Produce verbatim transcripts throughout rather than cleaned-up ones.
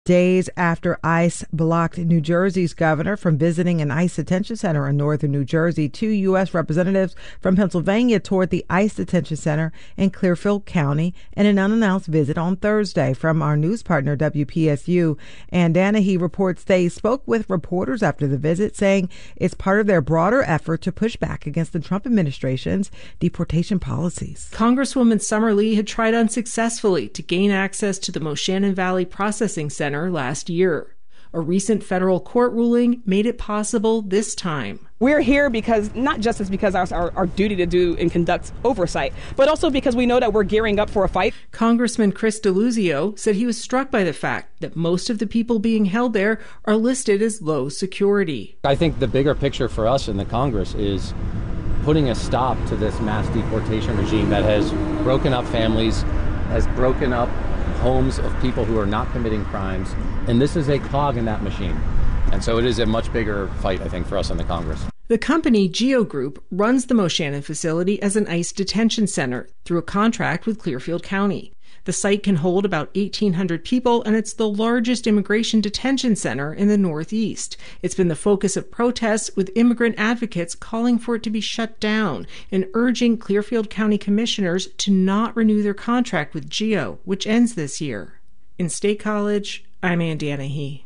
Days after ICE blocked New Jersey's governor from visiting an ICE detention center in northern New Jersey, two U S representatives from Pennsylvania toured the ICE detention center in Clearfield County in an unannounced visit on Thursday. From our news partner, W P S U, Ann Danahy reports they spoke with reporters after the visit, saying it's part of their broader effort to push back against the Trump administration's deportation policies. Congresswoman Summer Lee had tried unsuccessfully to gain access to the Moshannon Valley Processing Center last year. A recent federal court ruling made it possible this time. We're here because not just as because our, our, our duty to do and conduct oversight, but also because we know that we're gearing up for a fight. Congressman Chris Deluzio said he was struck by the fact that most of the people being held there are listed as low security. I think the bigger picture for us in the Congress is putting a stop to this mass deportation regime that has broken up families, has broken up homes of people who are not committing crimes, and this is a cog in that machine. And so it is a much bigger fight, I think, for us in the Congress. The company Geo Group runs the Moshannon facility as an ICE detention center through a contract with Clearfield County. The site can hold about eighteen hundred people, and it's the largest immigration detention center in the Northeast. It's been the focus of protests, with immigrant advocates calling for it to be shut down and urging Clearfield County commissioners to not renew their contract with Geo, which ends this year. In State College, I'm Ann Danahy.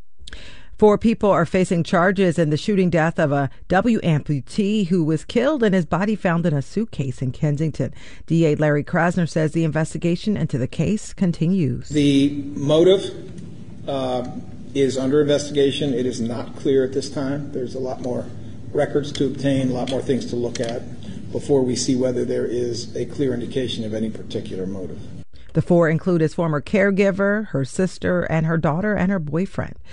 Four people are facing charges in the shooting death of a W amputee who was killed and his body found in a suitcase in Kensington. D A Larry Krasner says the investigation into the case continues. The motive uh, is under investigation. It is not clear at this time. There's a lot more records to obtain, a lot more things to look at before we see whether there is a clear indication of any particular motive. The four include his former caregiver, her sister, and her daughter and her boyfriend.